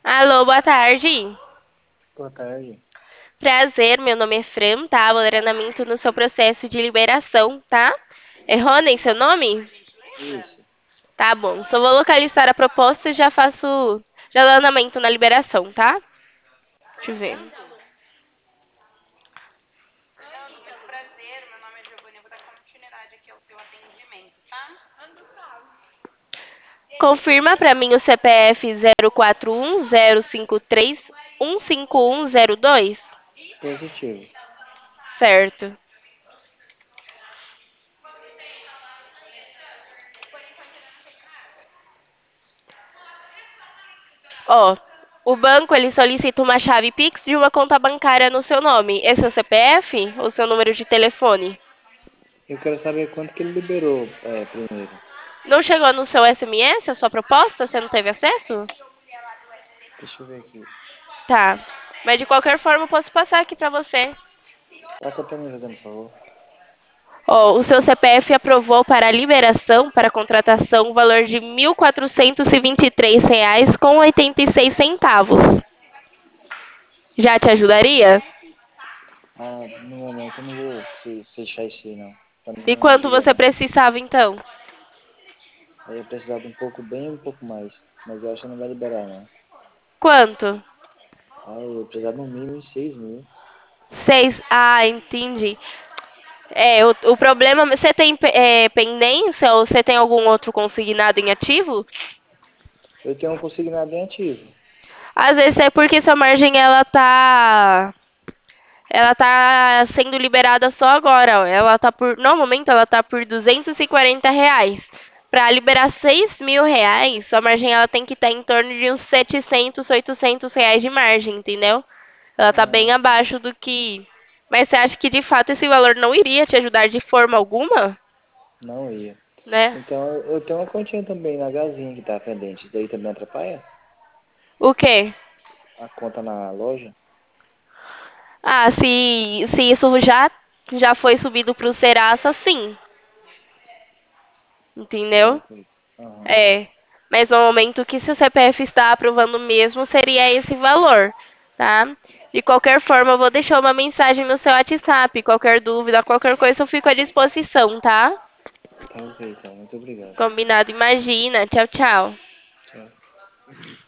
Alô, boa tarde. Boa tarde. Prazer, meu nome é Fran, tá? Vou dar andamento no seu processo de liberação, tá? É Rony, seu nome? Isso. Tá bom. Só vou localizar a proposta e já faço. Já dou andamento na liberação, tá? Deixa eu ver. Confirma pra mim o CPF 04105315102. Positivo. Certo. Ó, o banco ele solicita uma chave Pix de uma conta bancária no seu nome. Esse é o CPF ou seu número de telefone? Eu quero saber quanto que ele liberou primeiro. Não chegou no seu SMS a sua proposta? Você não teve acesso? Deixa eu ver aqui. Tá. Mas de qualquer forma eu posso passar aqui pra você. Passa pra mim, fazendo favor. Ó, o seu CPF aprovou para a liberação para a contratação o valor de R$ 1.423 com 86 centavos. Já te ajudaria? Ah, no momento eu não vou fechar isso aí, não. Pra mim E não quanto ajuda, você não. precisava então? Aí eu precisar de um pouco bem, um pouco mais. Mas eu acho que não vai liberar, não. Quanto? Ah, eu precisar no mínimo de 6.000. 6. Ah, entendi. É, o problema. Você tem pendência ou você tem algum outro consignado em ativo? Eu tenho um consignado em ativo. Às vezes é porque sua margem ela tá sendo liberada só agora, ó. No momento ela tá por R$ 240. Para liberar R$ 6.000, sua margem ela tem que estar em torno de uns 700, R$ 800 de margem, entendeu? Ela tá bem Ah, abaixo do que. Mas você acha que de fato esse valor não iria te ajudar de forma alguma, não ia. né? Então eu tenho uma continha também na Gazinha que tá pendente. Isso daí também atrapalha? O quê? A conta na loja? Ah, se isso já foi subido pro Serasa, sim, entendeu? Perfeito. Aham. É. Mas no momento que seu CPF está aprovando mesmo, seria esse valor, tá? De qualquer forma, eu vou deixar uma mensagem no seu WhatsApp. Qualquer dúvida, qualquer coisa, eu fico à disposição, tá? Tá ok, então. Muito obrigado. Combinado, imagina. Tchau, tchau. Tchau.